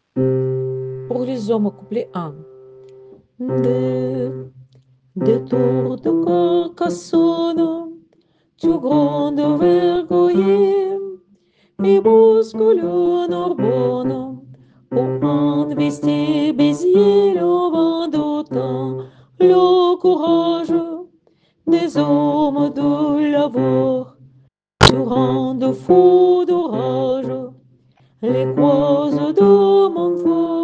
Pour les hommes, couplet 1. Des tours de Carcassonne, tu grande vergogne, et bouscule Narbonne, pour investir Béziers, le vent d'autant, le courage des hommes de l'avoir, tu rends fou d'orage les causes de mon fort.